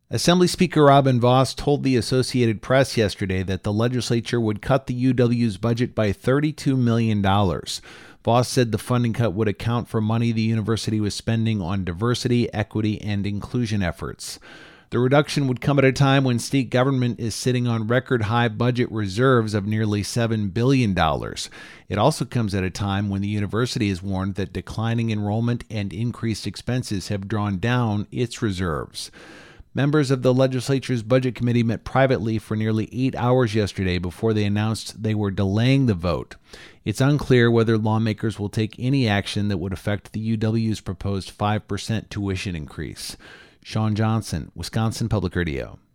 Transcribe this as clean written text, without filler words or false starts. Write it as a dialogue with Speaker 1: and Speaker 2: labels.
Speaker 1: Assembly Speaker Robin Vos told the Associated Press yesterday that the legislature would cut the UW's budget by $32 million. Vos said the funding cut would account for money the university was spending on diversity, equity, and inclusion efforts. The reduction would come at a time when state government is sitting on record-high budget reserves of nearly $7 billion. It also comes at a time when the university has warned that declining enrollment and increased expenses have drawn down its reserves. Members of the legislature's budget committee met privately for nearly 8 hours yesterday before they announced they were delaying the vote. It's unclear whether lawmakers will take any action that would affect the UW's proposed 5% tuition increase. Sean Johnson, Wisconsin Public Radio.